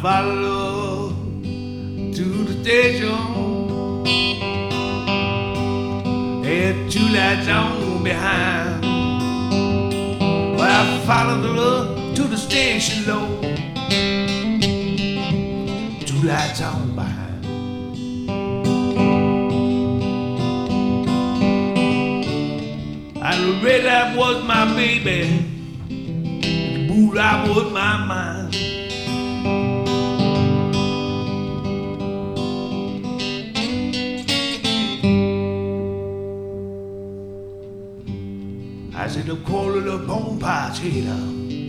follow to the station. Had two lights on behind. Well, I followed her to the station, Lord. Two lights on behind. And the red light was my baby, and the blue light was my mind. I said, the quarter of bone pie tater.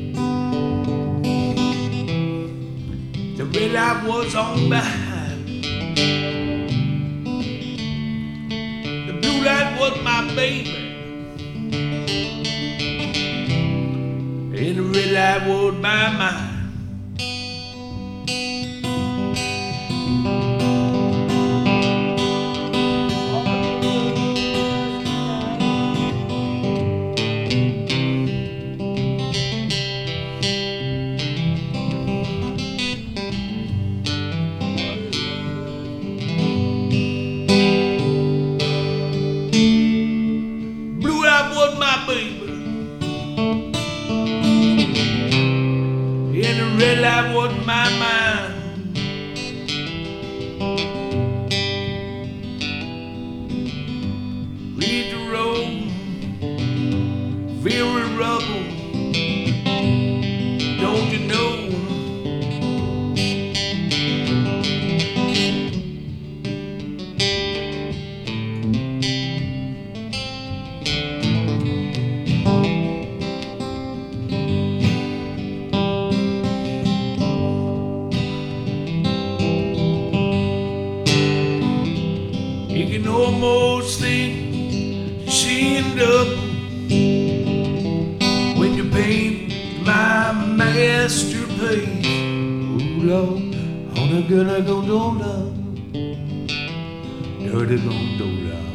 The red light was on behind. The blue light was my baby, and the red light was my mind. Was my baby, and the red light was my mind. Read the road, very rubble, don't you know? You can almost think she ended up when you paint my masterpiece. Ooh, Lord, on a good I go do love, dirty gon' do love.